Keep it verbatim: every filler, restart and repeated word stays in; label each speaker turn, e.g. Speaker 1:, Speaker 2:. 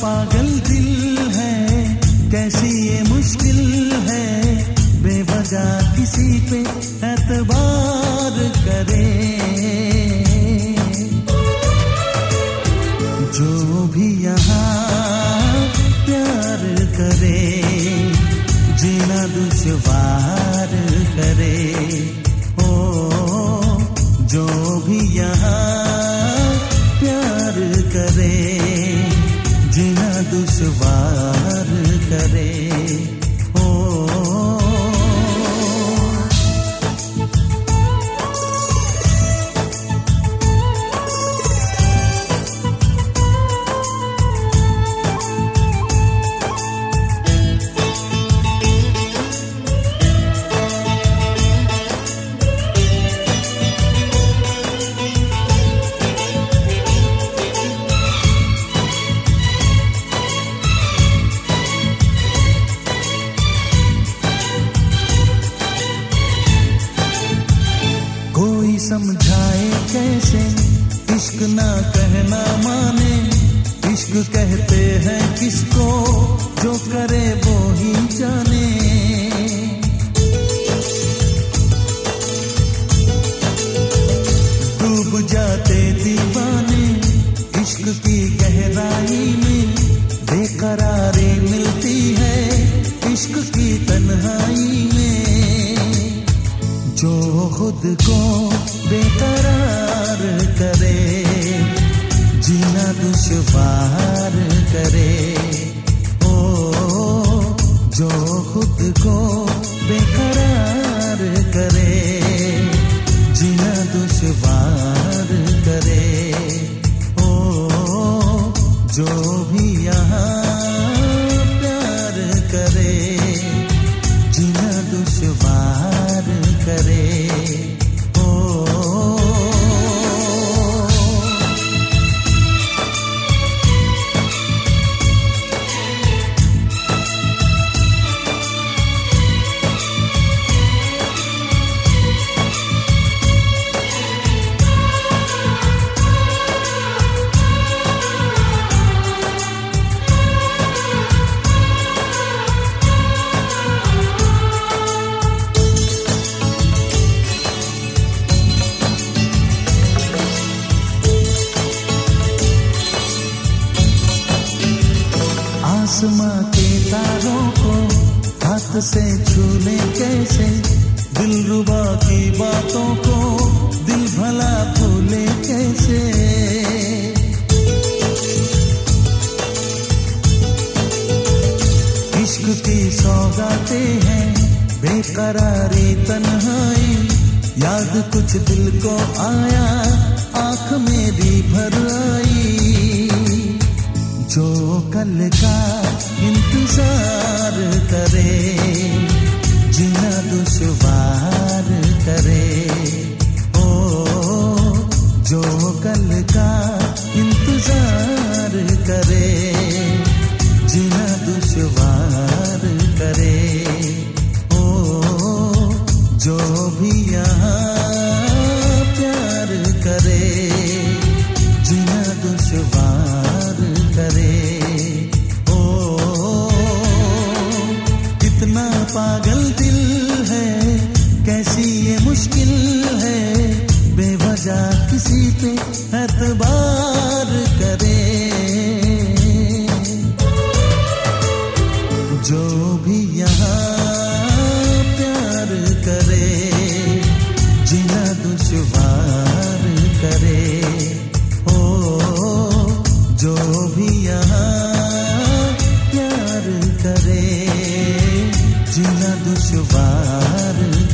Speaker 1: पागल दिल है, कैसी ये मुश्किल है, बेवजह किसी पे एतबार करे। जो भी यहाँ प्यार करे, जीना दुश्वार करे। ओ जो भी यहाँ प्यार करे, जीना दुश्वार करे। समझाए कैसे इश्क ना कहना माने, इश्क कहते हैं किसको, जो करे वो ही जाने। डूब जाते दीवाने इश्क की गहराई में, बेकरारी मिलती है इश्क की तन्हाई में। जो खुद को बेकरार करे, जीना दुश्वार करे। ओ जो खुद को बेकरार करे, जीना दुश्वार करे। ओ जो भी यहाँ प्यार करे, जीना दुश्वार करे। आसमां के तारों को हाथ से छूने कैसे, दिलरुबा की बातों को दिल भला भूले कैसे। इश्क की सौगातें हैं बेकरारी तन्हाई, याद कुछ दिल को आया आँख मेरी भर आई। जो कल का इंतजार करे, जीना दुश्वार करे। ओ जो कल का इंतजार करे, जीना दुश्वार करे। ओ जो भी यहाँ प्यार करे, जीना दुश्वार करे। ओ कितना पागल दिल है, कैसी ये मुश्किल है, बेवजह किसी पे एतबार करे। जो भी यहाँ प्यार करे, जीना दुश्वार करे। ओ जो भी यहाँ प्यार करे, जीना दुश्वार